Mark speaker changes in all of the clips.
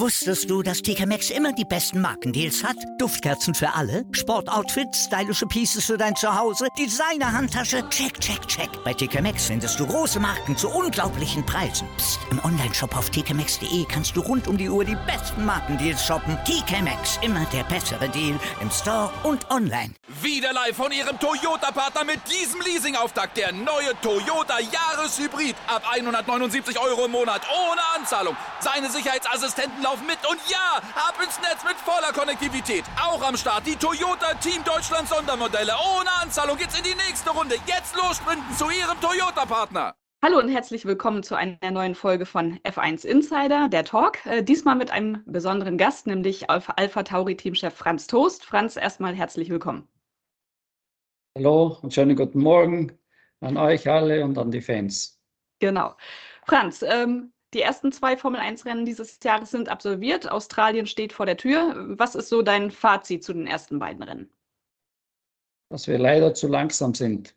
Speaker 1: Wusstest du, dass TK Maxx immer die besten Markendeals hat? Duftkerzen für alle, Sportoutfits, stylische Pieces für dein Zuhause, Designer-Handtasche, check, check, check. Bei TK Maxx findest du große Marken zu unglaublichen Preisen. Psst. Im Onlineshop auf tkmaxx.de kannst du rund um die Uhr die besten Markendeals shoppen. TK Maxx, immer der bessere Deal im Store und online.
Speaker 2: Wieder live von Ihrem Toyota-Partner mit diesem Leasing-Auftakt. Der neue Toyota Jahreshybrid. Ab 179 € im Monat. Ohne Anzahlung. Seine Sicherheitsassistenten laufen mit. Und ja, ab ins Netz mit voller Konnektivität. Auch am Start die Toyota Team Deutschland Sondermodelle. Ohne Anzahlung geht's in die nächste Runde. Jetzt los sprinten zu Ihrem Toyota-Partner.
Speaker 3: Hallo und herzlich willkommen zu einer neuen Folge von F1 Insider, der Talk. Diesmal mit einem besonderen Gast, nämlich Alpha Tauri Teamchef Franz Tost. Franz, erstmal herzlich willkommen.
Speaker 4: Hallo und schönen guten Morgen an euch alle und an die Fans.
Speaker 3: Genau. Franz, die ersten 2 Formel-1-Rennen dieses Jahres sind absolviert. Australien steht vor der Tür. Was ist so dein Fazit zu den ersten beiden Rennen?
Speaker 4: Dass wir leider zu langsam sind.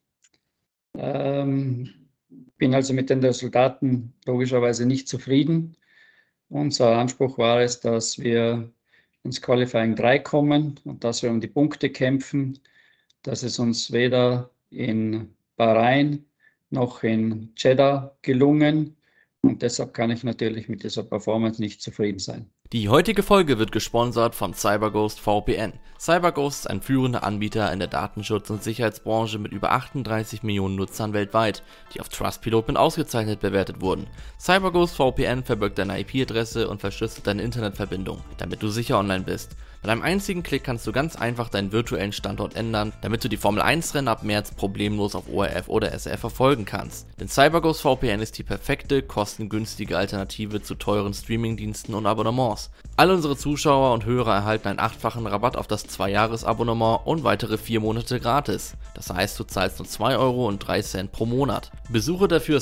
Speaker 4: Bin also mit den Resultaten logischerweise nicht zufrieden. Unser Anspruch war es, dass wir ins Qualifying 3 kommen und dass wir um die Punkte kämpfen. Das ist uns weder in Bahrain noch in Jeddah gelungen. Und deshalb kann ich natürlich mit dieser Performance nicht zufrieden sein.
Speaker 5: Die heutige Folge wird gesponsert von CyberGhost VPN. CyberGhost ist ein führender Anbieter in der Datenschutz- und Sicherheitsbranche mit über 38 Millionen Nutzern weltweit, die auf Trustpilot mit ausgezeichnet bewertet wurden. CyberGhost VPN verbirgt deine IP-Adresse und verschlüsselt deine Internetverbindung, damit du sicher online bist. Mit einem einzigen Klick kannst du ganz einfach deinen virtuellen Standort ändern, damit du die Formel-1-Rennen ab März problemlos auf ORF oder SRF verfolgen kannst. Denn CyberGhost VPN ist die perfekte, kostengünstige Alternative zu teuren Streamingdiensten und Abonnements. Alle unsere Zuschauer und Hörer erhalten einen 8-fachen Rabatt auf das 2-Jahres-Abonnement und weitere 4 Monate gratis. Das heißt, du zahlst nur 2,03 € pro Monat. Besuche dafür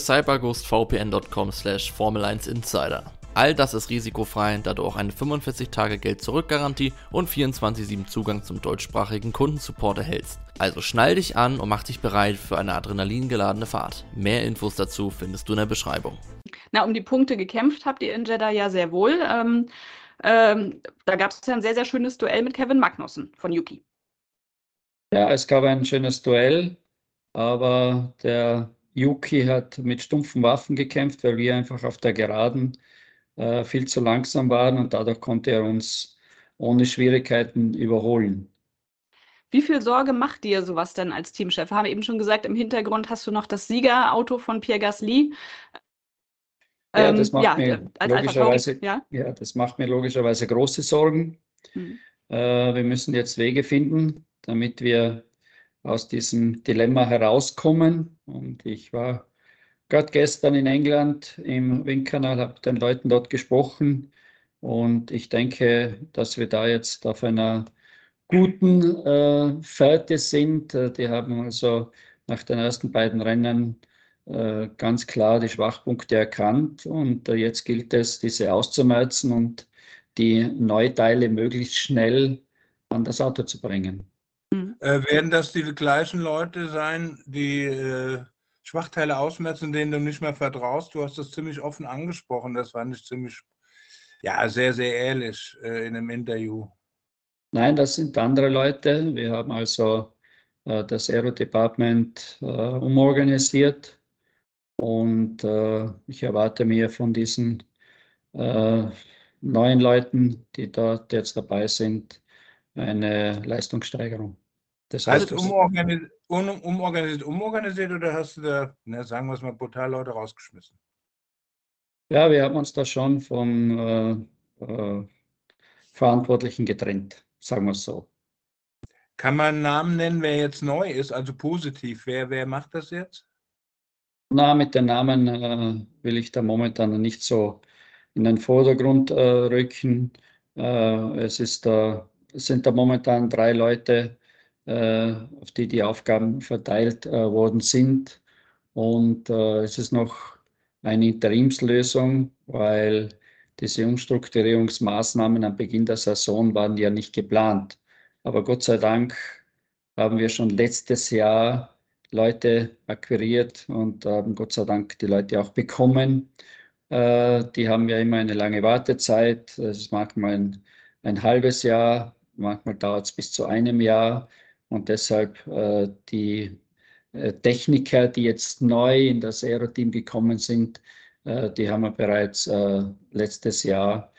Speaker 5: cyberghostvpn.com/Formel1Insider. All das ist risikofrei, da du auch eine 45-Tage-Geld-Zurück-Garantie und 24/7 Zugang zum deutschsprachigen Kundensupport erhältst. Also schnall dich an und mach dich bereit für eine adrenalingeladene Fahrt. Mehr Infos dazu findest du in der Beschreibung.
Speaker 3: Na, um die Punkte gekämpft habt ihr in Jeddah ja sehr wohl. Da gab es ja ein sehr, sehr schönes Duell mit Kevin Magnussen von Yuki.
Speaker 4: Ja, es gab ein schönes Duell, aber der Yuki hat mit stumpfen Waffen gekämpft, weil wir einfach auf der Geraden viel zu langsam waren und dadurch konnte er uns ohne Schwierigkeiten überholen.
Speaker 3: Wie viel Sorge macht dir sowas denn als Teamchef? Wir haben eben schon gesagt, im Hintergrund hast du noch das Siegerauto von Pierre Gasly.
Speaker 4: Ja, das macht mir
Speaker 3: als
Speaker 4: logischerweise,
Speaker 3: ja?
Speaker 4: ja, das macht mir logischerweise große Sorgen. Wir müssen jetzt Wege finden, damit wir aus diesem Dilemma herauskommen. Und ich war gerade gestern in England im Windkanal, habe den Leuten dort gesprochen und ich denke, dass wir da jetzt auf einer guten Fährte sind. Die haben also nach den ersten beiden Rennen ganz klar die Schwachpunkte erkannt und jetzt gilt es, diese auszumerzen und die Neuteile möglichst schnell an das Auto zu bringen.
Speaker 6: Werden das die gleichen Leute sein, die Schwachteile ausmerzen, denen du nicht mehr vertraust? Du hast das ziemlich offen angesprochen, das fand ich ziemlich, ja, sehr, sehr ehrlich in einem Interview.
Speaker 4: Nein, das sind andere Leute. Wir haben also das Aero-Department umorganisiert und ich erwarte mir von diesen neuen Leuten, die dort jetzt dabei sind, eine Leistungssteigerung.
Speaker 6: Das heißt, umorganisiert oder hast du da, sagen wir es mal, brutal Leute rausgeschmissen?
Speaker 4: Ja, wir haben uns da schon von Verantwortlichen getrennt, sagen wir es so.
Speaker 6: Kann man einen Namen nennen, wer jetzt neu ist, also positiv? Wer macht das jetzt?
Speaker 4: Na, mit den Namen will ich da momentan nicht so in den Vordergrund rücken. Es sind da momentan 3 Leute, auf die die Aufgaben verteilt worden sind. Und es ist noch eine Interimslösung, weil diese Umstrukturierungsmaßnahmen am Beginn der Saison waren ja nicht geplant. Aber Gott sei Dank haben wir schon letztes Jahr Leute akquiriert und haben Gott sei Dank die Leute auch bekommen. Die haben ja immer eine lange Wartezeit. Es ist manchmal ein halbes Jahr, manchmal dauert es bis zu einem Jahr. Und deshalb die Techniker, die jetzt neu in das Aero-Team gekommen sind, die haben wir bereits letztes Jahr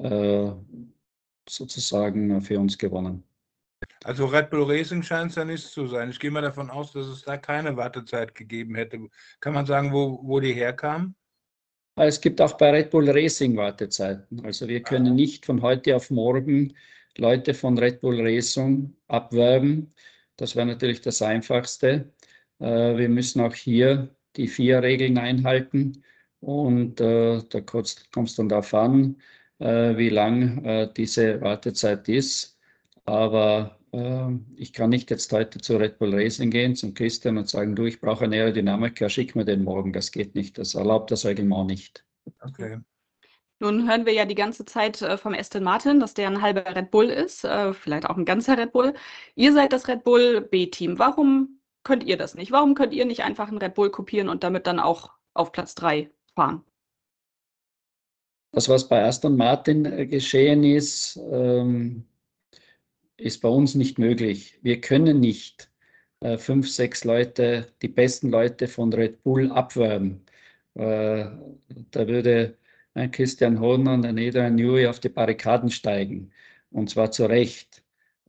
Speaker 4: sozusagen für uns gewonnen.
Speaker 6: Also Red Bull Racing scheint es ja nicht zu sein. Ich gehe mal davon aus, dass es da keine Wartezeit gegeben hätte. Kann man sagen, wo die herkamen?
Speaker 4: Es gibt auch bei Red Bull Racing Wartezeiten. Also wir können nicht von heute auf morgen Leute von Red Bull Racing abwerben. Das wäre natürlich das Einfachste. Wir müssen auch hier die 4 Regeln einhalten. Und da kommst du dann darauf an, wie lang diese Wartezeit ist. Aber ich kann nicht jetzt heute zu Red Bull Racing gehen, zum Christian und sagen, du, ich brauche einen Aerodynamiker, schick mir den morgen. Das geht nicht, das erlaubt das Reglement nicht.
Speaker 6: Okay.
Speaker 3: Nun hören wir ja die ganze Zeit vom Aston Martin, dass der ein halber Red Bull ist, vielleicht auch ein ganzer Red Bull. Ihr seid das Red Bull B-Team. Warum könnt ihr das nicht? Warum könnt ihr nicht einfach einen Red Bull kopieren und damit dann auch auf Platz 3 fahren?
Speaker 4: Das, was bei Aston Martin geschehen ist, ist bei uns nicht möglich. Wir können nicht 5, 6 Leute, die besten Leute von Red Bull abwerben. Da würde ein Christian Horner und ein Adrian Newey auf die Barrikaden steigen. Und zwar zu Recht.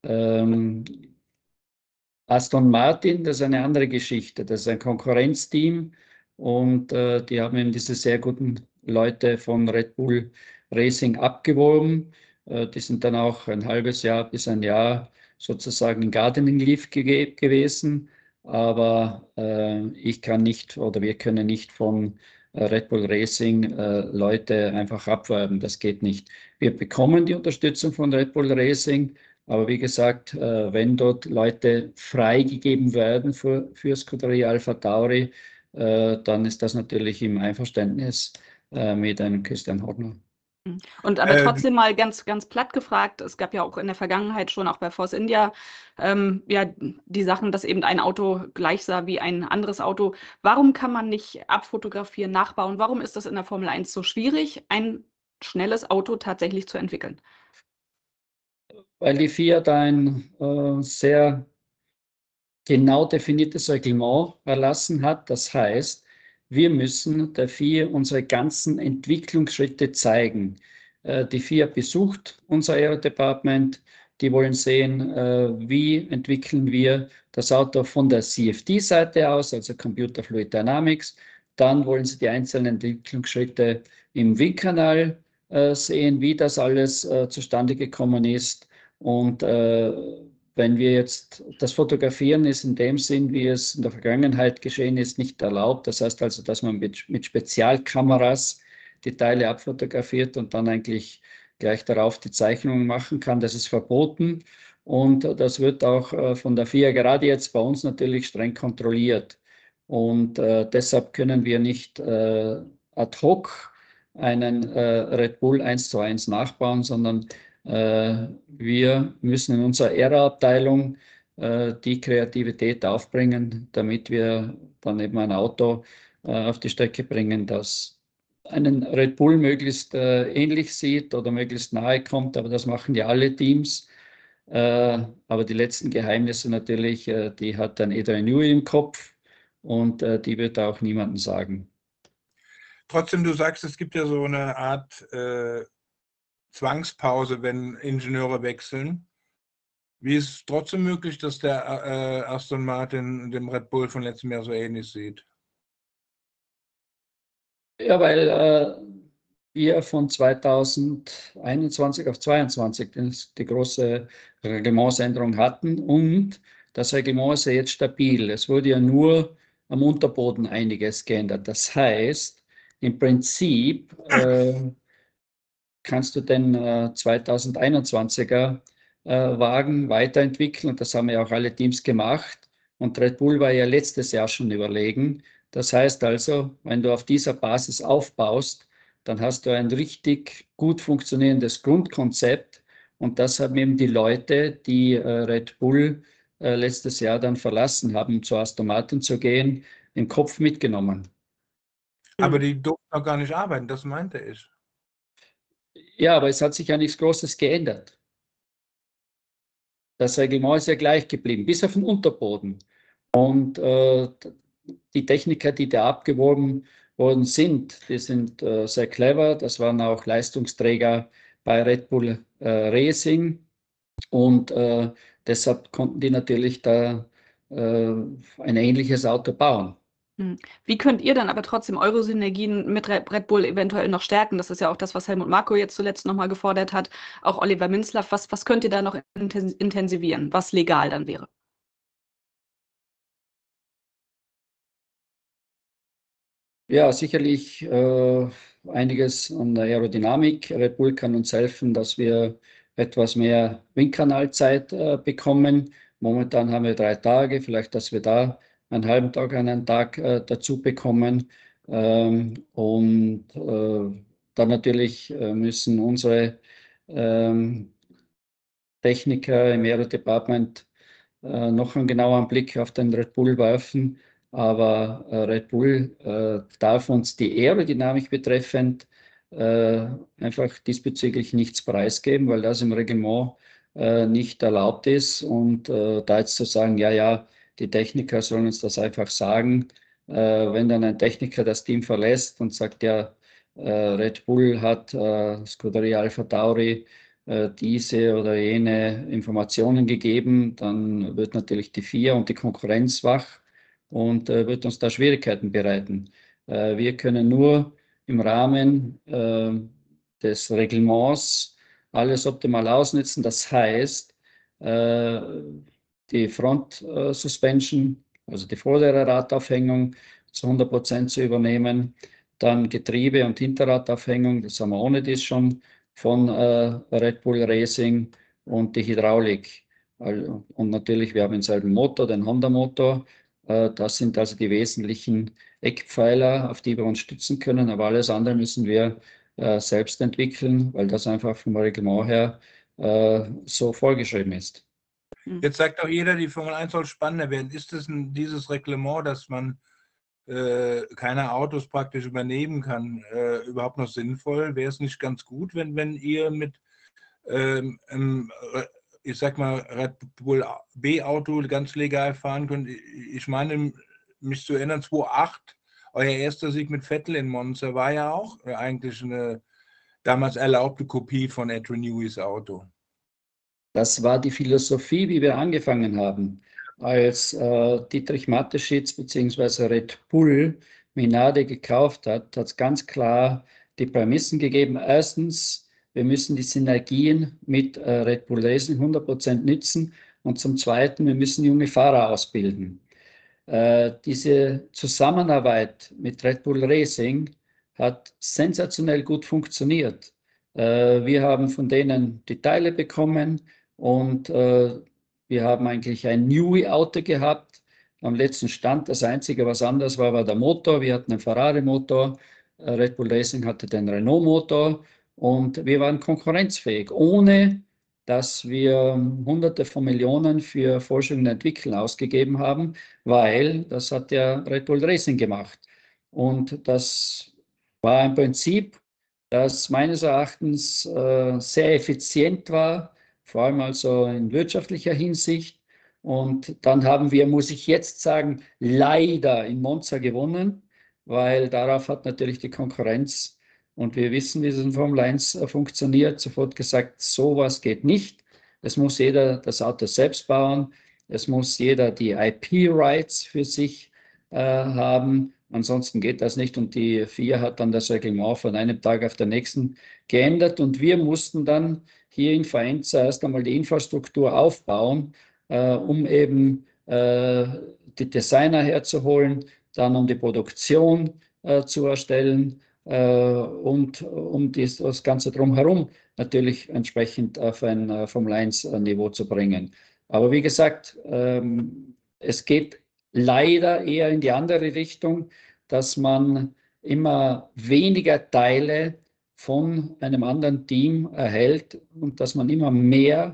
Speaker 4: Aston Martin, das ist eine andere Geschichte. Das ist ein Konkurrenzteam und die haben eben diese sehr guten Leute von Red Bull Racing abgeworben. Die sind dann auch ein halbes Jahr bis ein Jahr sozusagen in Gardening Leave gewesen. Aber ich kann nicht oder wir können nicht von Red Bull Racing Leute einfach abwerben. Das geht nicht. Wir bekommen die Unterstützung von Red Bull Racing. Aber wie gesagt, wenn dort Leute freigegeben werden für Scuderia Alpha Tauri, dann ist das natürlich im Einverständnis mit einem Christian Horner.
Speaker 3: Und aber trotzdem mal ganz, ganz platt gefragt, es gab ja auch in der Vergangenheit schon auch bei Force India ja die Sachen, dass eben ein Auto gleich sah wie ein anderes Auto. Warum kann man nicht abfotografieren, nachbauen? Warum ist das in der Formel 1 so schwierig, ein schnelles Auto tatsächlich zu entwickeln?
Speaker 4: Weil die FIA da ein sehr genau definiertes Reglement erlassen hat. Das heißt, wir müssen der FIA unsere ganzen Entwicklungsschritte zeigen. Die FIA besucht unser Aero-Department. Die wollen sehen, wie entwickeln wir das Auto von der CFD-Seite aus, also Computer Fluid Dynamics. Dann wollen sie die einzelnen Entwicklungsschritte im Windkanal sehen, wie das alles zustande gekommen ist. Und wenn wir jetzt das Fotografieren ist in dem Sinn, wie es in der Vergangenheit geschehen ist, nicht erlaubt. Das heißt also, dass man mit Spezialkameras die Teile abfotografiert und dann eigentlich gleich darauf die Zeichnungen machen kann. Das ist verboten und das wird auch von der FIA gerade jetzt bei uns natürlich streng kontrolliert. Und deshalb können wir nicht ad hoc einen Red Bull 1:1 nachbauen, sondern wir müssen in unserer Aero-Abteilung die Kreativität aufbringen, damit wir dann eben ein Auto auf die Strecke bringen, das einen Red Bull möglichst ähnlich sieht oder möglichst nahe kommt. Aber das machen ja alle Teams. Aber die letzten Geheimnisse natürlich, die hat dann Adrian Newey im Kopf und die wird auch niemandem sagen.
Speaker 6: Trotzdem, du sagst, es gibt ja so eine Art Zwangspause, wenn Ingenieure wechseln. Wie ist es trotzdem möglich, dass der Aston Martin dem Red Bull von letztem Jahr so ähnlich sieht?
Speaker 4: Ja, weil wir von 2021 auf 2022 die große Reglementsänderung hatten und das Reglement ist ja jetzt stabil. Es wurde ja nur am Unterboden einiges geändert. Das heißt, im Prinzip kannst du den 2021er Wagen weiterentwickeln und das haben ja auch alle Teams gemacht und Red Bull war ja letztes Jahr schon überlegen. Das heißt also, wenn du auf dieser Basis aufbaust, dann hast du ein richtig gut funktionierendes Grundkonzept und das haben eben die Leute, die Red Bull letztes Jahr dann verlassen haben, um zu Aston Martin zu gehen, im Kopf mitgenommen.
Speaker 6: Aber die durften noch gar nicht arbeiten, das meinte ich.
Speaker 4: Ja, aber es hat sich ja nichts Großes geändert. Das Reglement ist ja gleich geblieben, bis auf den Unterboden. Und die Techniker, die da abgeworben worden sind, die sind sehr clever. Das waren auch Leistungsträger bei Red Bull Racing. Und deshalb konnten die natürlich da ein ähnliches Auto bauen.
Speaker 3: Wie könnt ihr dann aber trotzdem eure Synergien mit Red Bull eventuell noch stärken? Das ist ja auch das, was Helmut Marko jetzt zuletzt nochmal gefordert hat. Auch Oliver Minzlaff. Was könnt ihr da noch intensivieren, was legal dann wäre?
Speaker 4: Ja, sicherlich einiges an der Aerodynamik. Red Bull kann uns helfen, dass wir etwas mehr Windkanalzeit bekommen. Momentan haben wir 3 Tage, vielleicht, dass wir da einen halben Tag, einen Tag dazu bekommen. Und dann natürlich müssen unsere Techniker im Aero Department noch einen genaueren Blick auf den Red Bull werfen. Aber Red Bull darf uns die Aerodynamik betreffend einfach diesbezüglich nichts preisgeben, weil das im Reglement nicht erlaubt ist. Und da jetzt zu sagen, ja, ja, die Techniker sollen uns das einfach sagen, wenn dann ein Techniker das Team verlässt und sagt, ja, Red Bull hat Scuderia Alpha Tauri diese oder jene Informationen gegeben, dann wird natürlich die FIA und die Konkurrenz wach und wird uns da Schwierigkeiten bereiten. Wir können nur im Rahmen des Reglements alles optimal ausnutzen. Das heißt, die Front Suspension, also die vordere Radaufhängung zu 100% zu übernehmen, dann Getriebe- und Hinterradaufhängung, das haben wir ohne dies schon von Red Bull Racing, und die Hydraulik. Und natürlich, wir haben denselben Motor, den Honda-Motor. Das sind also die wesentlichen Eckpfeiler, auf die wir uns stützen können. Aber alles andere müssen wir selbst entwickeln, weil das einfach vom Reglement her so vorgeschrieben ist.
Speaker 6: Jetzt sagt doch jeder, die Formel 1 soll spannender werden. Ist es dieses Reglement, dass man keine Autos praktisch übernehmen kann, überhaupt noch sinnvoll? Wäre es nicht ganz gut, wenn ihr mit, ich sag mal, Red Bull B-Auto ganz legal fahren könnt? Ich meine, mich zu erinnern, 2008, euer erster Sieg mit Vettel in Monza war ja auch eigentlich eine damals erlaubte Kopie von Adrian Newey's Auto.
Speaker 4: Das war die Philosophie, wie wir angefangen haben. Als Dietrich Mateschitz bzw. Red Bull Minardi gekauft hat, hat es ganz klar die Prämissen gegeben. Erstens, wir müssen die Synergien mit Red Bull Racing 100% nützen. Und zum Zweiten, wir müssen junge Fahrer ausbilden. Diese Zusammenarbeit mit Red Bull Racing hat sensationell gut funktioniert. Wir haben von denen die Teile bekommen und wir haben eigentlich ein Newey-Auto gehabt am letzten Stand. Das Einzige, was anders war, war der Motor. Wir hatten einen Ferrari-Motor, Red Bull Racing hatte den Renault-Motor und wir waren konkurrenzfähig, ohne dass wir Hunderte von Millionen für Forschung und Entwicklung ausgegeben haben, weil das hat ja Red Bull Racing gemacht. Und das war ein Prinzip, das meines Erachtens sehr effizient war, vor allem also in wirtschaftlicher Hinsicht. Und dann haben wir, muss ich jetzt sagen, leider in Monza gewonnen, weil darauf hat natürlich die Konkurrenz, und wir wissen, wie es in Formel 1 funktioniert, sofort gesagt, sowas geht nicht. Es muss jeder das Auto selbst bauen. Es muss jeder die IP-Rights für sich haben. Ansonsten geht das nicht. Und die FIA hat dann das Reglement von einem Tag auf den nächsten geändert. Und wir mussten dann hier in Faenza erst einmal die Infrastruktur aufbauen, um eben die Designer herzuholen, dann um die Produktion zu erstellen und um das Ganze drumherum natürlich entsprechend auf ein Formel 1-Niveau zu bringen. Aber wie gesagt, es geht leider eher in die andere Richtung, dass man immer weniger Teile von einem anderen Team erhält und dass man immer mehr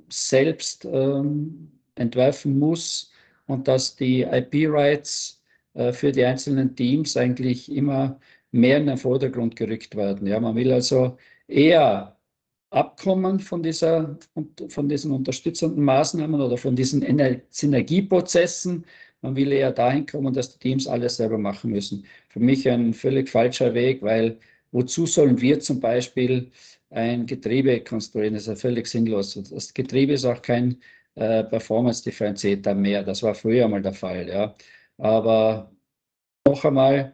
Speaker 4: selbst entwerfen muss und dass die IP-Rights für die einzelnen Teams eigentlich immer mehr in den Vordergrund gerückt werden. Ja, man will also eher abkommen von diesen unterstützenden Maßnahmen oder von diesen Synergieprozessen. Man will eher dahin kommen, dass die Teams alles selber machen müssen. Für mich ein völlig falscher Weg, weil wozu sollen wir zum Beispiel ein Getriebe konstruieren? Das ist ja völlig sinnlos. Das Getriebe ist auch kein Performance-Differentiator mehr. Das war früher mal der Fall. Ja. Aber noch einmal,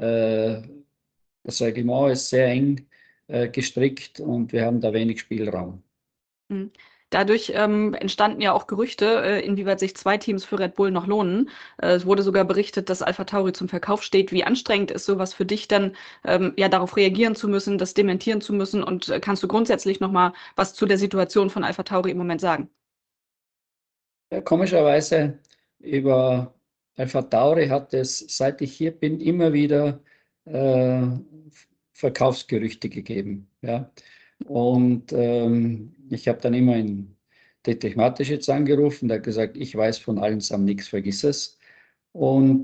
Speaker 4: das Reglement ist sehr eng gestrickt und wir haben da wenig Spielraum.
Speaker 3: Dadurch entstanden ja auch Gerüchte, inwieweit sich 2 Teams für Red Bull noch lohnen. Es wurde sogar berichtet, dass AlphaTauri zum Verkauf steht. Wie anstrengend ist sowas für dich dann, ja, darauf reagieren zu müssen, das dementieren zu müssen? Und kannst du grundsätzlich noch mal was zu der Situation von AlphaTauri im Moment sagen?
Speaker 4: Ja, komischerweise über AlphaTauri hat es, seit ich hier bin, immer wieder Verkaufsgerüchte gegeben. Ja. Und ich habe dann immer in Dietrich Mateschitz angerufen, der hat gesagt, ich weiß von allen Sam nichts, vergiss es. Und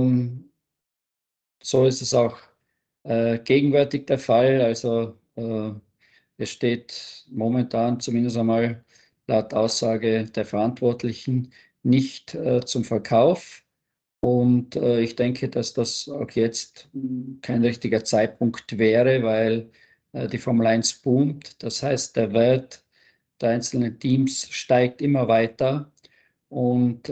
Speaker 4: so ist es auch gegenwärtig der Fall. Also es steht momentan zumindest einmal laut Aussage der Verantwortlichen nicht zum Verkauf. Und ich denke, dass das auch jetzt kein richtiger Zeitpunkt wäre, weil die Formel 1 boomt. Das heißt, der Wert der einzelnen Teams steigt immer weiter. Und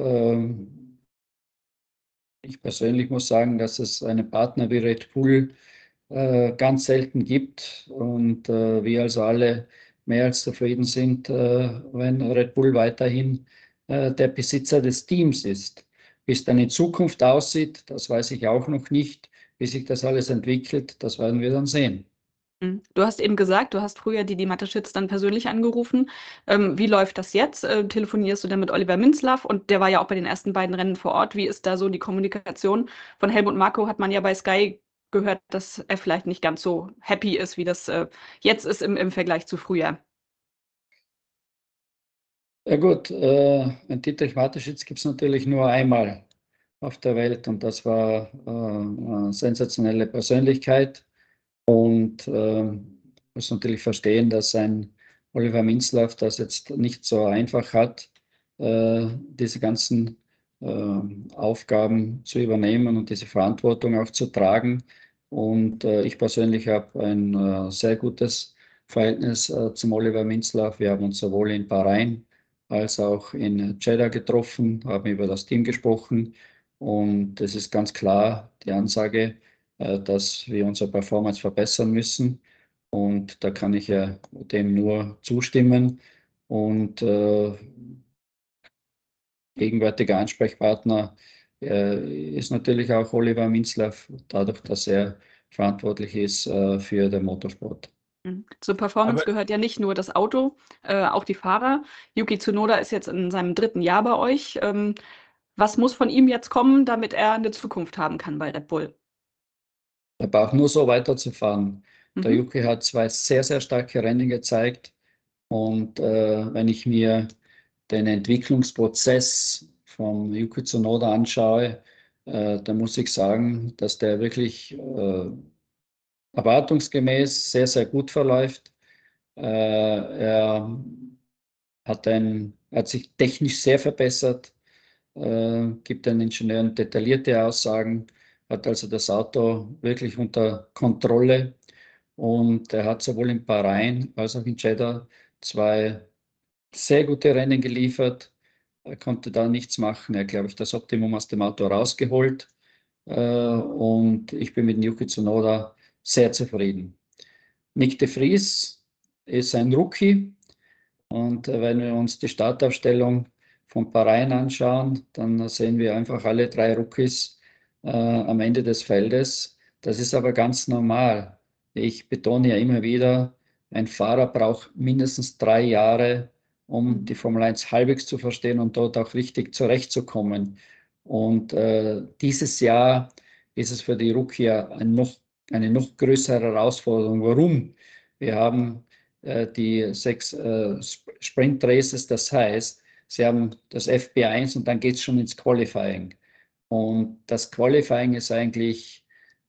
Speaker 4: ich persönlich muss sagen, dass es einen Partner wie Red Bull ganz selten gibt. Und wir also alle mehr als zufrieden sind, wenn Red Bull weiterhin der Besitzer des Teams ist. Wie es dann in Zukunft aussieht, das weiß ich auch noch nicht. Wie sich das alles entwickelt, das werden wir dann sehen.
Speaker 3: Du hast eben gesagt, du hast früher die Mateschitz dann persönlich angerufen. Wie läuft das jetzt? Telefonierst du dann mit Oliver Minzlaff? Und der war ja auch bei den ersten beiden Rennen vor Ort. Wie ist da so die Kommunikation? Von Helmut Marko hat man ja bei Sky gehört, dass er vielleicht nicht ganz so happy ist, wie das jetzt ist im Vergleich zu früher.
Speaker 4: Ja gut, einen Dietrich Mateschitz gibt es natürlich nur einmal auf der Welt und das war eine sensationelle Persönlichkeit. Und muss natürlich verstehen, dass ein Oliver Minzlaff das jetzt nicht so einfach hat, diese ganzen Aufgaben zu übernehmen und diese Verantwortung auch zu tragen. Und ich persönlich habe ein sehr gutes Verhältnis zum Oliver Minzlaff. Wir haben uns sowohl in Bahrain als auch in Jeddah getroffen, haben über das Team gesprochen. Und es ist ganz klar die Ansage, dass wir unsere Performance verbessern müssen. Und da kann ich ja dem nur zustimmen. Und gegenwärtiger Ansprechpartner ist natürlich auch Oliver Minzlaff, dadurch, dass er verantwortlich ist für den Motorsport.
Speaker 3: Zur Performance gehört ja nicht nur das Auto, auch die Fahrer. Yuki Tsunoda ist jetzt in seinem 3. Jahr bei euch. Was muss von ihm jetzt kommen, damit er eine Zukunft haben kann bei Red Bull?
Speaker 4: Er braucht nur so weiterzufahren. Der Yuki hat 2 sehr, sehr starke Rennen gezeigt. Und wenn ich mir den Entwicklungsprozess von Yuki Tsunoda anschaue, dann muss ich sagen, dass der wirklich erwartungsgemäß sehr, sehr gut verläuft. Er hat sich technisch sehr verbessert, gibt den Ingenieuren detaillierte Aussagen, hat also das Auto wirklich unter Kontrolle und er hat sowohl in Bahrain als auch in Jeddah 2 sehr gute Rennen geliefert. Er konnte da nichts machen. Er hat, glaube ich, das Optimum aus dem Auto rausgeholt. Und ich bin mit Yuki Tsunoda sehr zufrieden. Nyck de Vries ist ein Rookie. Und wenn wir uns die Startaufstellung von Bahrain anschauen, dann sehen wir einfach alle 3 Rookies am Ende des Feldes. Das ist aber ganz normal. Ich betone ja immer wieder, ein Fahrer braucht mindestens 3 Jahre, um die Formel 1 halbwegs zu verstehen und dort auch richtig zurechtzukommen. Und dieses Jahr ist es für die Rookie eine noch größere Herausforderung. Warum? Wir haben die 6 Sprint Races, das heißt, sie haben das FP1 und dann geht es schon ins Qualifying. Und das Qualifying ist eigentlich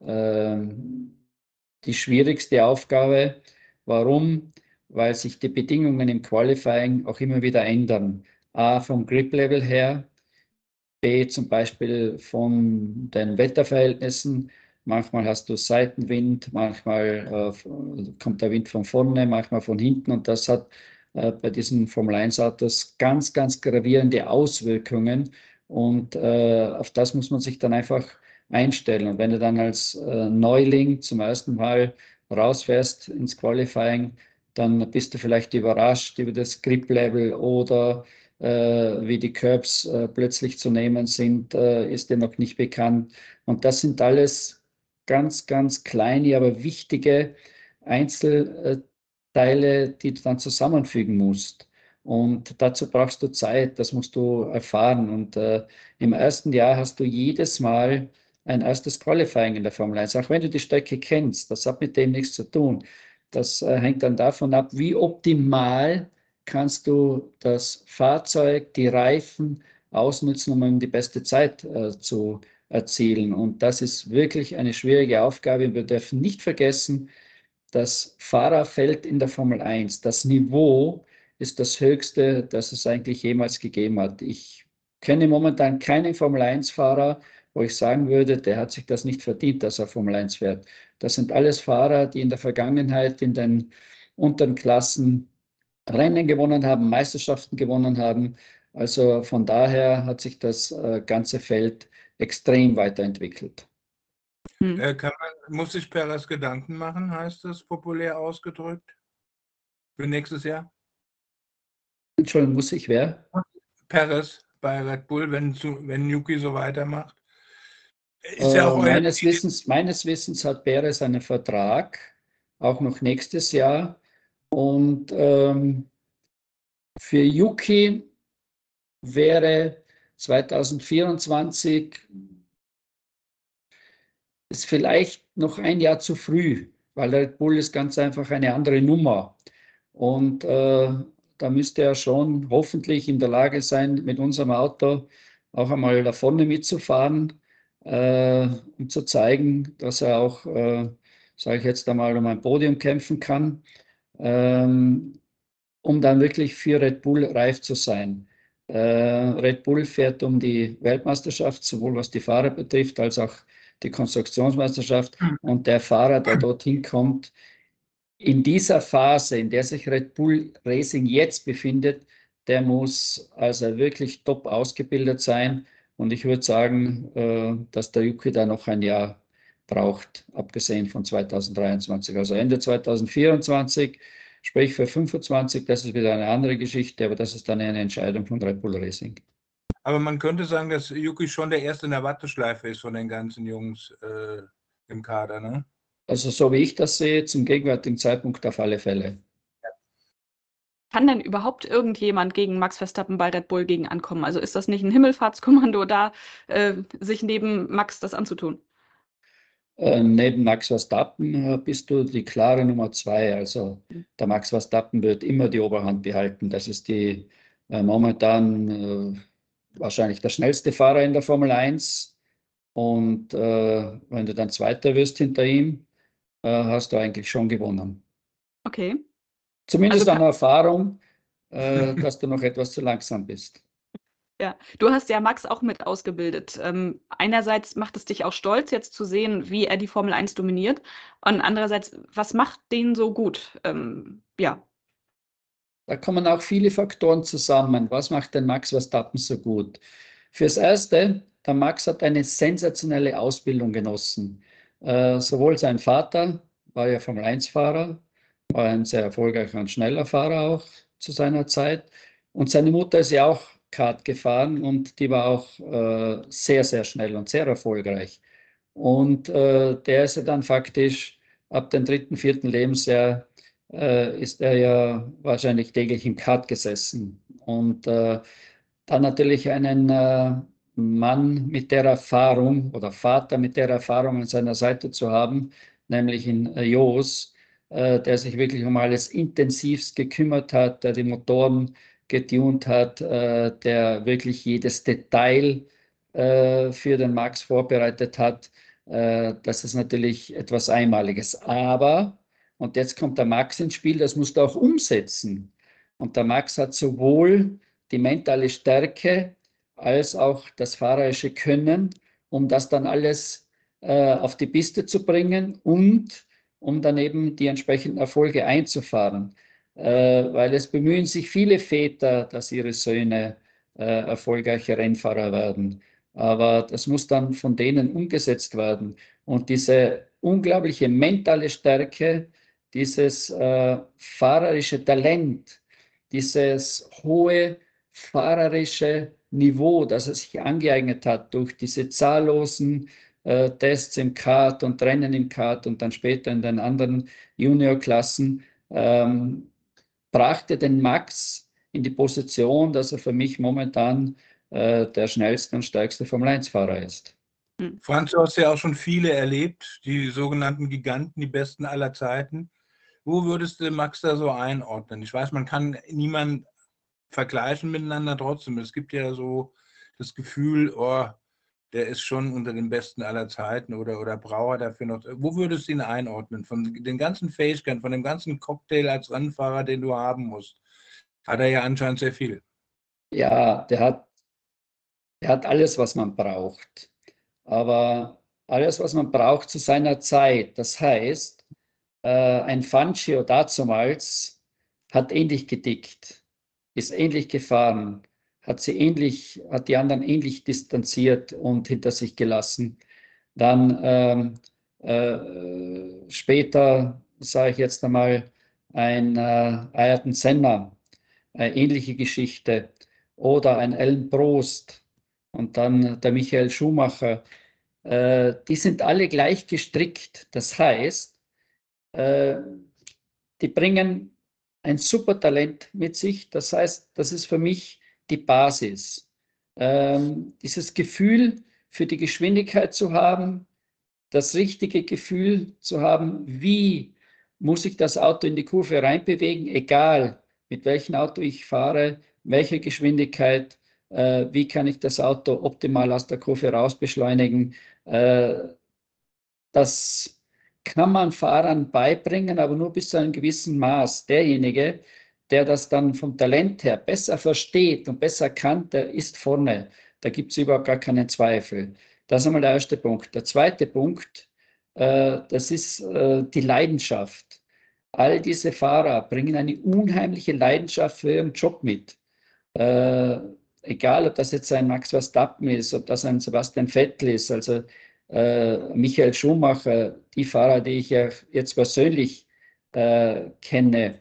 Speaker 4: die schwierigste Aufgabe. Warum? Weil sich die Bedingungen im Qualifying auch immer wieder ändern. A, vom Grip-Level her, B, zum Beispiel von den Wetterverhältnissen. Manchmal hast du Seitenwind, manchmal kommt der Wind von vorne, manchmal von hinten. Und das hat bei diesen Formel-1-Autos ganz, ganz gravierende Auswirkungen. Und auf das muss man sich dann einfach einstellen. Und wenn du dann als Neuling zum ersten Mal rausfährst ins Qualifying, dann bist du vielleicht überrascht über das Grip-Level oder wie die Curbs plötzlich zu nehmen sind, ist dir noch nicht bekannt. Und das sind alles ganz, ganz kleine, aber wichtige Einzelteile, die du dann zusammenfügen musst. Und dazu brauchst du Zeit, das musst du erfahren. Und im ersten Jahr hast du jedes Mal ein erstes Qualifying in der Formel 1, auch wenn du die Strecke kennst. Das hat mit dem nichts zu tun. Das hängt dann davon ab, wie optimal kannst du das Fahrzeug, die Reifen ausnutzen, um die beste Zeit zu erzielen. Und das ist wirklich eine schwierige Aufgabe. Wir dürfen nicht vergessen, das Fahrerfeld in der Formel 1, das Niveau ist das höchste, das es eigentlich jemals gegeben hat. Ich kenne momentan keinen Formel 1-Fahrer, wo ich sagen würde, der hat sich das nicht verdient, dass er Formel 1 fährt. Das sind alles Fahrer, die in der Vergangenheit in den unteren Klassen Rennen gewonnen haben, Meisterschaften gewonnen haben. Also von daher hat sich das ganze Feld extrem weiterentwickelt.
Speaker 6: Muss sich Perez Gedanken machen, heißt das populär ausgedrückt, für nächstes Jahr?
Speaker 4: Entschuldigung, muss ich wer?
Speaker 6: Perez bei Red Bull, wenn Yuki so weitermacht. Ist ja auch
Speaker 4: meines Wissens hat Perez einen Vertrag, auch noch nächstes Jahr. Und für Yuki wäre 2024 ist vielleicht noch ein Jahr zu früh, weil Red Bull ist ganz einfach eine andere Nummer. Und da müsste er schon hoffentlich in der Lage sein, mit unserem Auto auch einmal da vorne mitzufahren, um zu zeigen, dass er auch, sage ich jetzt einmal, um ein Podium kämpfen kann, um dann wirklich für Red Bull reif zu sein. Red Bull fährt um die Weltmeisterschaft, sowohl was die Fahrer betrifft, als auch die Konstruktionsmeisterschaft. Und der Fahrer, der dorthin kommt, in dieser Phase, in der sich Red Bull Racing jetzt befindet, der muss also wirklich top ausgebildet sein. Und ich würde sagen, dass der Yuki da noch ein Jahr braucht, abgesehen von 2023. Also Ende 2024, sprich für 25, das ist wieder eine andere Geschichte, aber das ist dann eine Entscheidung von Red Bull Racing.
Speaker 6: Aber man könnte sagen, dass Yuki schon der Erste in der Warteschleife ist von den ganzen Jungs im Kader, ne?
Speaker 4: Also so wie ich das sehe, zum gegenwärtigen Zeitpunkt auf alle Fälle.
Speaker 3: Kann denn überhaupt irgendjemand gegen Max Verstappen bei Red Bull gegen ankommen? Also ist das nicht ein Himmelfahrtskommando da, sich neben Max das anzutun?
Speaker 4: Neben Max Verstappen bist du die klare Nummer 2. Also der Max Verstappen wird immer die Oberhand behalten. Das ist die momentan wahrscheinlich der schnellste Fahrer in der Formel 1. Und wenn du dann Zweiter wirst hinter ihm, hast du eigentlich schon gewonnen.
Speaker 3: Okay.
Speaker 4: Zumindest an Erfahrung, dass du noch etwas zu langsam bist.
Speaker 3: Ja, du hast ja Max auch mit ausgebildet. Einerseits macht es dich auch stolz, jetzt zu sehen, wie er die Formel 1 dominiert. Und andererseits, was macht den so gut? Ja.
Speaker 4: Da kommen auch viele Faktoren zusammen. Was macht den Max Verstappen so gut? Fürs Erste, der Max hat eine sensationelle Ausbildung genossen. Sowohl sein Vater war ja Formel-1-Fahrer, war ein sehr erfolgreicher und schneller Fahrer auch zu seiner Zeit. Und seine Mutter ist ja auch Kart gefahren und die war auch sehr, sehr schnell und sehr erfolgreich. Und der ist ja dann faktisch ab dem 3., 4. Lebensjahr ist er ja wahrscheinlich täglich im Kart gesessen. Und dann natürlich einen Mann mit der Erfahrung oder Vater mit der Erfahrung an seiner Seite zu haben, nämlich in Jos, der sich wirklich um alles intensivst gekümmert hat, der die Motoren getunt hat, der wirklich jedes Detail für den Max vorbereitet hat, das ist natürlich etwas Einmaliges. Aber, und jetzt kommt der Max ins Spiel, das musst du auch umsetzen. Und der Max hat sowohl die mentale Stärke als auch das fahrerische Können, um das dann alles auf die Piste zu bringen und um dann eben die entsprechenden Erfolge einzufahren. Weil es bemühen sich viele Väter, dass ihre Söhne erfolgreiche Rennfahrer werden. Aber das muss dann von denen umgesetzt werden. Und diese unglaubliche mentale Stärke, dieses fahrerische Talent, dieses hohe fahrerische Niveau, das er sich angeeignet hat durch diese zahllosen Tests im Kart und Rennen im Kart und dann später in den anderen Juniorklassen, brachte den Max in die Position, dass er für mich momentan der schnellste und stärkste Formel-1-Fahrer ist.
Speaker 6: Franz, du hast ja auch schon viele erlebt, die sogenannten Giganten, die besten aller Zeiten. Wo würdest du Max da so einordnen? Ich weiß, man kann niemanden vergleichen miteinander trotzdem. Es gibt ja so das Gefühl, oh, der ist schon unter den Besten aller Zeiten oder braucht er dafür noch. Wo würdest du ihn einordnen? Von den ganzen Fähigkeiten, von dem ganzen Cocktail als Rennfahrer, den du haben musst, hat er ja anscheinend sehr viel.
Speaker 4: Ja, der hat alles, was man braucht. Aber alles, was man braucht zu seiner Zeit. Das heißt, ein Fangio dazumals hat ähnlich gedickt, ist ähnlich gefahren, hat die anderen ähnlich distanziert und hinter sich gelassen. Dann später, sage ich jetzt einmal, ein Ayrton Senna, eine ähnliche Geschichte, oder ein Alain Prost und dann der Michael Schumacher. Die sind alle gleich gestrickt. Das heißt, die bringen ein super Talent mit sich. Das heißt, das ist für mich die Basis. Dieses Gefühl für die Geschwindigkeit zu haben, das richtige Gefühl zu haben, wie muss ich das Auto in die Kurve reinbewegen, egal mit welchem Auto ich fahre, welche Geschwindigkeit, wie kann ich das Auto optimal aus der Kurve raus beschleunigen. Das kann man Fahrern beibringen, aber nur bis zu einem gewissen Maß. Derjenige, der das dann vom Talent her besser versteht und besser kann, der ist vorne. Da gibt es überhaupt gar keinen Zweifel. Das ist einmal der erste Punkt. Der zweite Punkt, das ist die Leidenschaft. All diese Fahrer bringen eine unheimliche Leidenschaft für ihren Job mit. Egal, ob das jetzt ein Max Verstappen ist, ob das ein Sebastian Vettel ist, also Michael Schumacher, die Fahrer, die ich ja jetzt persönlich kenne,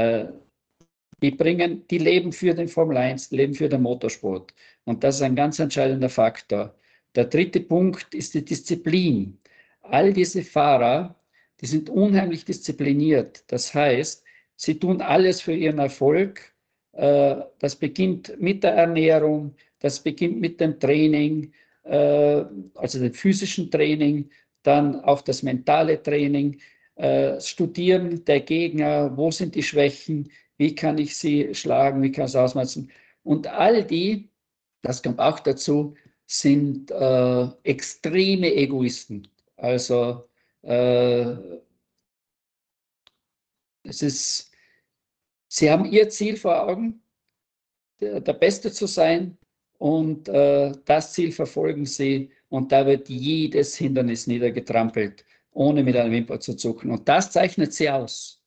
Speaker 4: die leben für den Formel 1, leben für den Motorsport. Und das ist ein ganz entscheidender Faktor. Der dritte Punkt ist die Disziplin. All diese Fahrer, die sind unheimlich diszipliniert. Das heißt, sie tun alles für ihren Erfolg. Das beginnt mit der Ernährung, das beginnt mit dem Training, also dem physischen Training, dann auch das mentale Training, Studieren der Gegner, wo sind die Schwächen, wie kann ich sie schlagen, wie kann ich es ausmerzen. Und all die, das kommt auch dazu, sind extreme Egoisten. Also sie haben ihr Ziel vor Augen, der Beste zu sein, und das Ziel verfolgen sie, und da wird jedes Hindernis niedergetrampelt, ohne mit einer Wimper zu zucken. Und das zeichnet sie aus.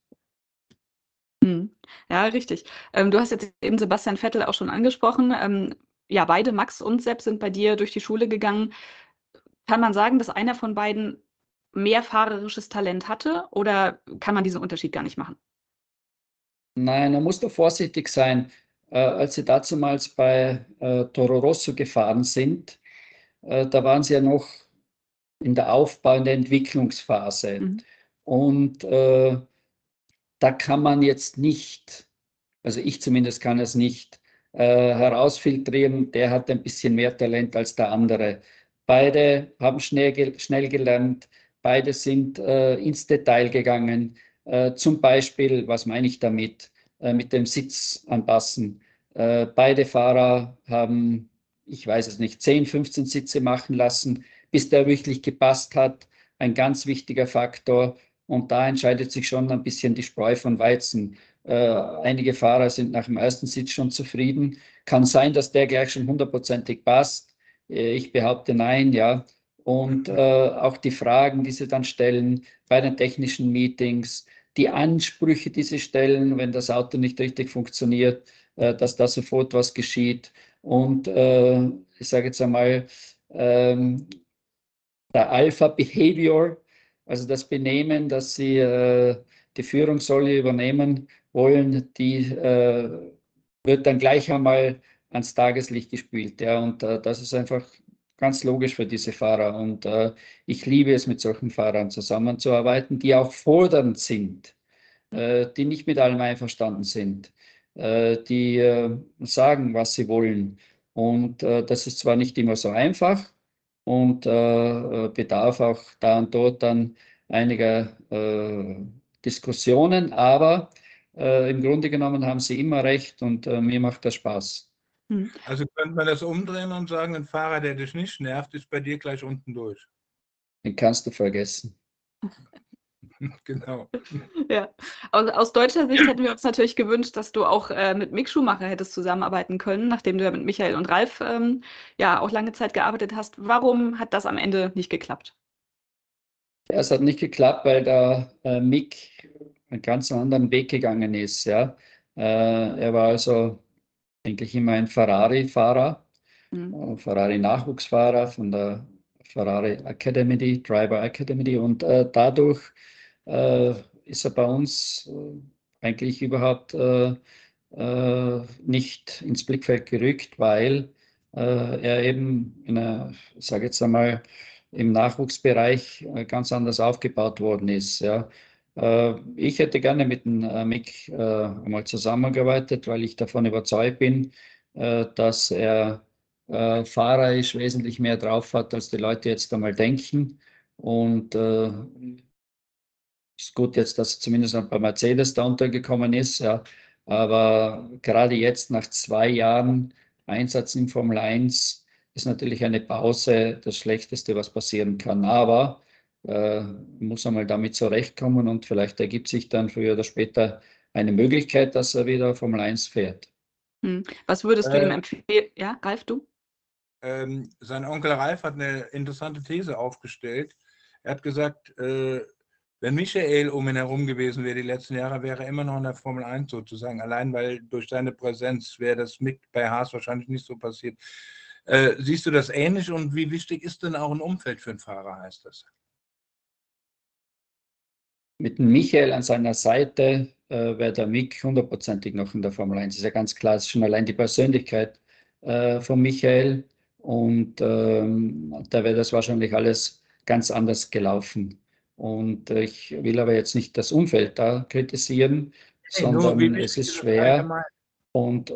Speaker 3: Ja, richtig. Du hast jetzt eben Sebastian Vettel auch schon angesprochen. Ja, beide, Max und Sepp, sind bei dir durch die Schule gegangen. Kann man sagen, dass einer von beiden mehr fahrerisches Talent hatte, oder kann man diesen Unterschied gar nicht machen?
Speaker 4: Nein, man muss da vorsichtig sein. Als sie dazumals bei Toro Rosso gefahren sind, da waren sie ja noch in der Aufbau- und der Entwicklungsphase. Und da kann man jetzt nicht, also ich zumindest kann es nicht, herausfiltrieren, der hat ein bisschen mehr Talent als der andere. Beide haben schnell gelernt, beide sind ins Detail gegangen. Zum Beispiel, was meine ich damit? Mit dem Sitz anpassen. Beide Fahrer haben ich weiß es nicht, 10, 15 Sitze machen lassen, bis der wirklich gepasst hat. Ein ganz wichtiger Faktor. Und da entscheidet sich schon ein bisschen die Spreu von Weizen. Einige Fahrer sind nach dem ersten Sitz schon zufrieden. Kann sein, dass der gleich schon 100%ig passt. Ich behaupte nein, ja. Und auch die Fragen, die sie dann stellen bei den technischen Meetings, die Ansprüche, die sie stellen, wenn das Auto nicht richtig funktioniert, dass da sofort was geschieht. Und ich sage jetzt einmal, der Alpha-Behavior, also das Benehmen, dass sie die Führungsrolle übernehmen wollen, die wird dann gleich einmal ans Tageslicht gespült. Ja, und das ist einfach ganz logisch für diese Fahrer. Und ich liebe es, mit solchen Fahrern zusammenzuarbeiten, die auch fordernd sind, die nicht mit allem einverstanden sind, die sagen, was sie wollen. Und das ist zwar nicht immer so einfach und bedarf auch da und dort dann einiger Diskussionen, aber im Grunde genommen haben sie immer recht und mir macht das Spaß.
Speaker 6: Also könnte man das umdrehen und sagen, ein Fahrer, der dich nicht nervt, ist bei dir gleich unten durch.
Speaker 4: Den kannst du vergessen.
Speaker 6: Genau.
Speaker 3: Ja, aus deutscher Sicht hätten wir uns natürlich gewünscht, dass du auch mit Mick Schumacher hättest zusammenarbeiten können, nachdem du ja mit Michael und Ralf ja auch lange Zeit gearbeitet hast. Warum hat das am Ende nicht geklappt?
Speaker 4: Ja, es hat nicht geklappt, weil der Mick einen ganz anderen Weg gegangen ist. Ja. Er war also eigentlich immer ein Ferrari-Fahrer, Ferrari-Nachwuchsfahrer von der Ferrari Academy, Driver Academy, und dadurch ist er bei uns eigentlich überhaupt nicht ins Blickfeld gerückt, weil er eben ich sage jetzt einmal, im Nachwuchsbereich ganz anders aufgebaut worden ist. Ja. Ich hätte gerne mit dem Mick einmal zusammengearbeitet, weil ich davon überzeugt bin, dass er fahrerisch wesentlich mehr drauf hat, als die Leute jetzt einmal denken. Und ist gut jetzt, dass er zumindest noch bei Mercedes da untergekommen ist. Ja. Aber gerade jetzt nach 2 Jahren Einsatz in Formel 1 ist natürlich eine Pause das Schlechteste, was passieren kann. Aber muss einmal damit zurechtkommen und vielleicht ergibt sich dann früher oder später eine Möglichkeit, dass er wieder Formel 1 fährt.
Speaker 3: Was würdest du ihm empfehlen? Ja, Ralf, du?
Speaker 6: Sein Onkel Ralf hat eine interessante These aufgestellt. Er hat gesagt, wenn Michael um ihn herum gewesen wäre die letzten Jahre, wäre er immer noch in der Formel 1 sozusagen. Allein weil durch seine Präsenz wäre das mit bei Haas wahrscheinlich nicht so passiert. Siehst du das ähnlich und wie wichtig ist denn auch ein Umfeld für einen Fahrer, heißt das?
Speaker 4: Mit dem Michael an seiner Seite wäre der Mick 100%ig noch in der Formel 1. Das ist ja ganz klar, es ist schon allein die Persönlichkeit von Michael und da wäre das wahrscheinlich alles ganz anders gelaufen. Und ich will aber jetzt nicht das Umfeld da kritisieren, sondern es ist schwer. Und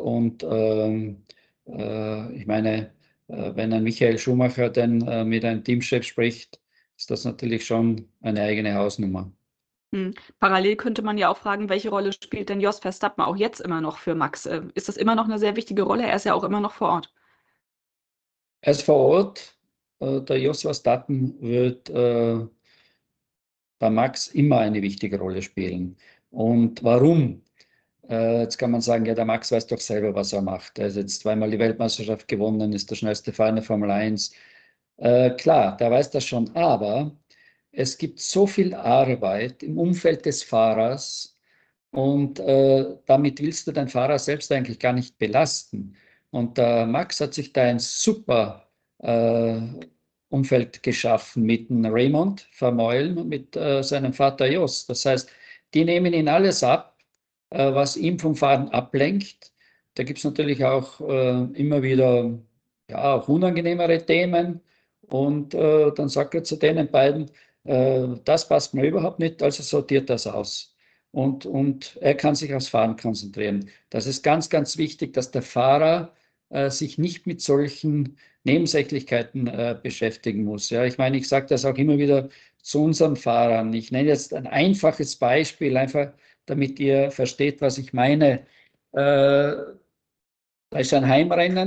Speaker 4: ich meine, wenn ein Michael Schumacher dann mit einem Teamchef spricht, ist das natürlich schon eine eigene Hausnummer.
Speaker 3: Parallel könnte man ja auch fragen, welche Rolle spielt denn Jos Verstappen auch jetzt immer noch für Max? Ist das immer noch eine sehr wichtige Rolle? Er ist ja auch immer noch vor Ort.
Speaker 4: Er ist vor Ort. Der Jos Verstappen wird bei Max immer eine wichtige Rolle spielen. Und warum? Jetzt kann man sagen, ja, der Max weiß doch selber, was er macht. Er hat jetzt 2-mal die Weltmeisterschaft gewonnen, ist der schnellste Fahrer in der Formel 1. Klar, der weiß das schon, aber es gibt so viel Arbeit im Umfeld des Fahrers und damit willst du den Fahrer selbst eigentlich gar nicht belasten. Und Max hat sich da ein super Umfeld geschaffen mit dem Raymond Vermeulen und mit seinem Vater Jos. Das heißt, die nehmen ihn alles ab, was ihn vom Fahren ablenkt. Da gibt es natürlich auch immer wieder ja, auch unangenehmere Themen. Und dann sagt er zu denen beiden, das passt mir überhaupt nicht, also sortiert das aus. Und er kann sich aufs Fahren konzentrieren. Das ist ganz, ganz wichtig, dass der Fahrer sich nicht mit solchen Nebensächlichkeiten beschäftigen muss. Ja, ich meine, ich sage das auch immer wieder zu unseren Fahrern. Ich nenne jetzt ein einfaches Beispiel, einfach damit ihr versteht, was ich meine. Da ist ein Heimrennen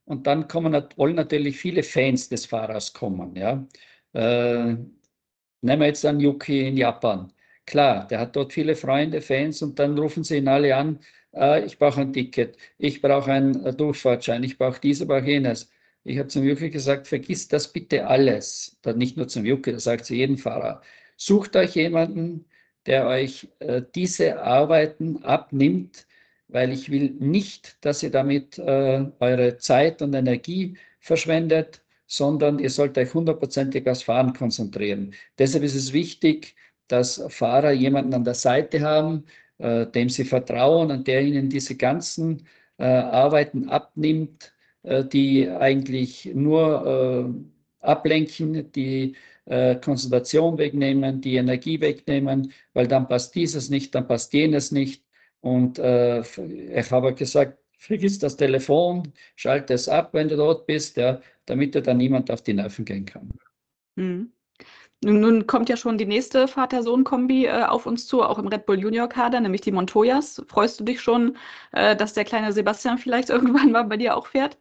Speaker 4: und dann wollen natürlich viele Fans des Fahrers kommen. Ja? Nehmen wir jetzt an Yuki in Japan. Klar, der hat dort viele Freunde, Fans und dann rufen sie ihn alle an, ich brauche ein Ticket, ich brauche einen Durchfahrtschein, ich brauche dies, ich brauche jenes. Ich habe zum Yuki gesagt, vergiss das bitte alles. Dann nicht nur zum Yuki, das sagt zu jedem Fahrer. Sucht euch jemanden, der euch diese Arbeiten abnimmt, weil ich will nicht, dass ihr damit eure Zeit und Energie verschwendet, sondern ihr sollt euch 100%ig aufs Fahren konzentrieren. Deshalb ist es wichtig, dass Fahrer jemanden an der Seite haben, dem sie vertrauen und der ihnen diese ganzen Arbeiten abnimmt, die eigentlich nur ablenken, die Konzentration wegnehmen, die Energie wegnehmen, weil dann passt dieses nicht, dann passt jenes nicht. Und ich habe gesagt, vergiss das Telefon, schalte es ab, wenn du dort bist, ja, damit dir dann niemand auf die Nerven gehen kann.
Speaker 3: Mhm. Nun kommt ja schon die nächste Vater-Sohn-Kombi auf uns zu, auch im Red Bull Junior-Kader, nämlich die Montoyas. Freust du dich schon, dass der kleine Sebastian vielleicht irgendwann mal bei dir auch fährt?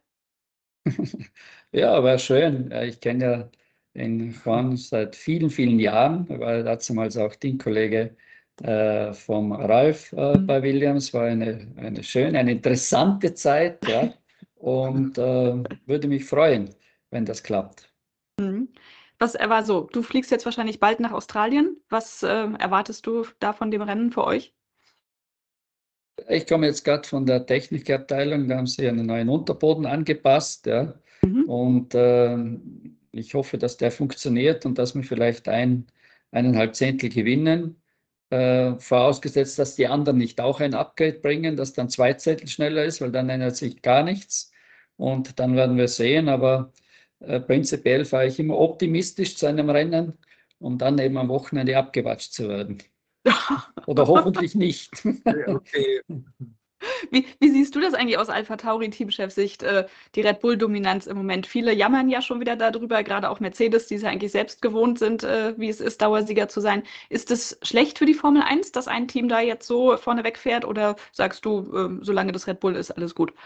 Speaker 4: Ja, war schön. Ich kenne ja den Juan seit vielen, vielen Jahren. Er war damals auch Teamkollege vom Ralf bei Williams. War eine schöne, eine interessante Zeit. Ja? Und würde mich freuen, wenn das klappt.
Speaker 3: Mhm. Was war so? Du fliegst jetzt wahrscheinlich bald nach Australien. Was erwartest du da von dem Rennen für euch?
Speaker 4: Ich komme jetzt gerade von der Technikabteilung, da haben sie einen neuen Unterboden angepasst. Ja? Und ich hoffe, dass der funktioniert und dass wir vielleicht 1,5 Zehntel gewinnen. Vorausgesetzt, dass die anderen nicht auch ein Upgrade bringen, das dann 2 Zehntel schneller ist, weil dann ändert sich gar nichts. Und dann werden wir sehen, aber prinzipiell fahre ich immer optimistisch zu einem Rennen, um dann eben am Wochenende abgewatscht zu werden. Oder hoffentlich nicht.
Speaker 6: Okay.
Speaker 3: Wie siehst du das eigentlich aus AlphaTauri-Teamchef-Sicht, die Red Bull-Dominanz im Moment? Viele jammern ja schon wieder darüber, gerade auch Mercedes, die es ja eigentlich selbst gewohnt sind, wie es ist, Dauersieger zu sein. Ist es schlecht für die Formel 1, dass ein Team da jetzt so vorne wegfährt? Oder sagst du, solange das Red Bull ist, alles gut?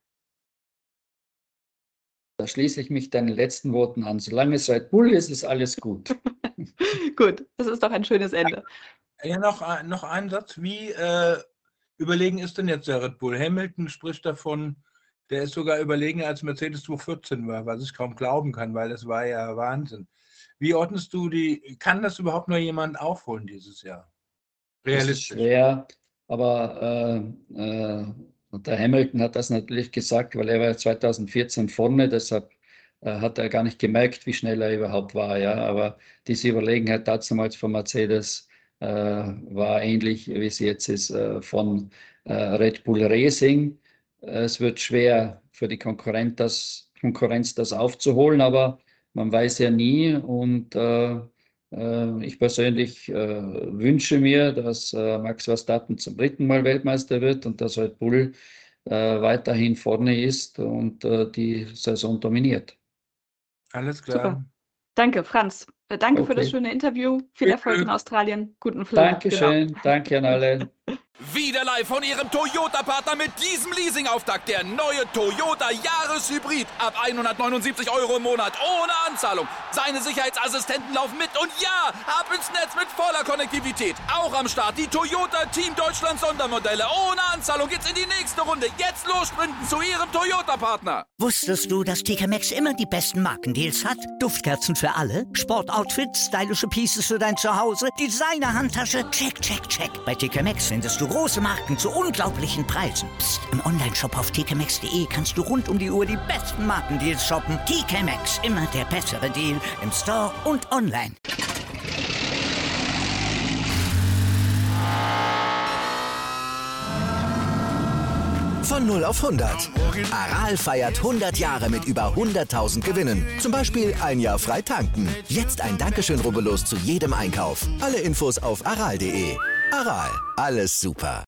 Speaker 4: Da schließe ich mich deinen letzten Worten an. Solange es Red Bull ist, ist alles gut.
Speaker 3: Gut, das ist doch ein schönes Ende.
Speaker 6: Ja, noch ein Satz. Wie überlegen ist denn jetzt der Red Bull? Hamilton spricht davon, der ist sogar überlegener als Mercedes 2014 war, was ich kaum glauben kann, weil das war ja Wahnsinn. Wie ordnest du kann das überhaupt nur jemand aufholen dieses Jahr?
Speaker 4: Realistisch. Das ist schwer, aber der Hamilton hat das natürlich gesagt, weil er war 2014 vorne, deshalb hat er gar nicht gemerkt, wie schnell er überhaupt war. Ja? Aber diese Überlegenheit damals von Mercedes war ähnlich, wie sie jetzt ist, von Red Bull Racing. Es wird schwer für die Konkurrenz das aufzuholen, aber man weiß ja nie. Und ich persönlich wünsche mir, dass Max Verstappen zum 3. Mal Weltmeister wird und dass Red Bull weiterhin vorne ist und die Saison dominiert.
Speaker 6: Alles klar.
Speaker 3: Super. Danke, Franz. Danke für das schöne Interview. Viel Erfolg in Australien. Guten Flug.
Speaker 4: Dankeschön. Genau. Danke an alle.
Speaker 2: Wieder live von Ihrem Toyota-Partner mit diesem Leasing-Auftakt. Der neue Toyota Jahreshybrid. Ab 179 € im Monat. Ohne Anzahlung. Seine Sicherheitsassistenten laufen mit. Und ja, ab ins Netz mit voller Konnektivität. Auch am Start die Toyota Team Deutschland Sondermodelle. Ohne Anzahlung geht's in die nächste Runde. Jetzt los sprinten zu Ihrem Toyota-Partner.
Speaker 1: Wusstest du, dass TK Maxx immer die besten Markendeals hat? Duftkerzen für alle, Sportoutfits, stylische Pieces für dein Zuhause, Designer-Handtasche, check, check, check. Bei TK Maxx findest du große Marken zu unglaublichen Preisen. Psst. Im Onlineshop auf tkmaxx.de kannst du rund um die Uhr die besten Markendeals shoppen. TK Maxx, immer der bessere Deal im Store und online.
Speaker 7: Von 0 auf 100. Aral feiert 100 Jahre mit über 100.000 Gewinnen. Zum Beispiel 1 Jahr frei tanken. Jetzt ein Dankeschön, rubbellos zu jedem Einkauf. Alle Infos auf aral.de. Aral, alles super.